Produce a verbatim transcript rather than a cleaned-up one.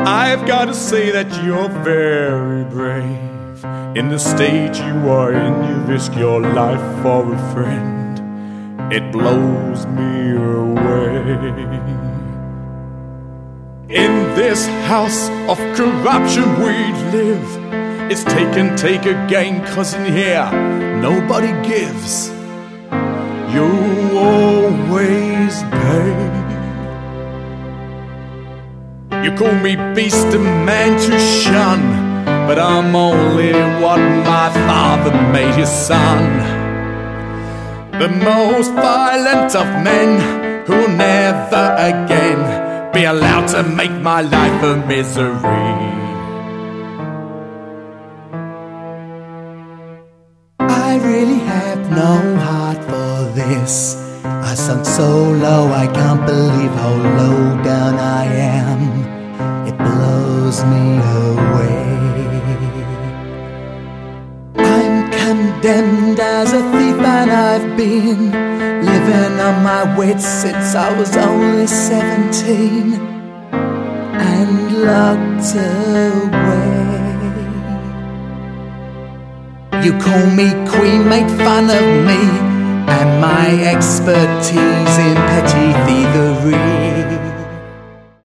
I've got to say that you're very brave. In the stage you are in, you risk your life for a friend. It blows me away. In this house of corruption we live. It's take and take again, 'cause in here nobody gives. You always pay. You call me beast and man to shun, but I'm only what my father made his son. The most violent of men, who'll never again be allowed to make my life a misery. I really have no heart for this. I sunk so low, I can't believe how low down I am. It blows me away. I'm condemned as a thief, and I've been living on my wits since I was only seventeen and locked away. You call me queen, make fun of me and my expertise in petty thieves.